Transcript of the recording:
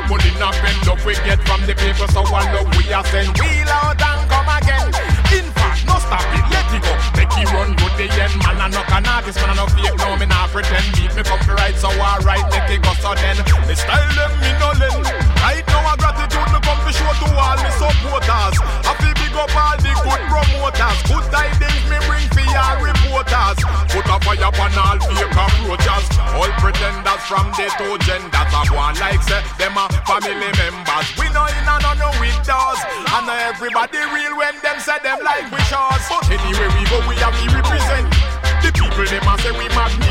money not bend up we get from the people, so one love we are send. Wheel out and come again. In fact, no stop it, let it go. Make it run good the end. Man, I knock an artist, man, I no fake, no, me not pretend. Beat me copyright, so alright, make it go so then. Me style them, me no lend. Right now, I gratitude, me come to show to all me supporters. I feel big up all the good promoters. Good tidings, me bring for your reporters. Put a fire upon all fake approaches. All pretenders from the two genders. I want like say, them are family members. We know in and no with us. And everybody real when them say them like we shows. But anyway we go, we have to represent. The people them a say we magnificent.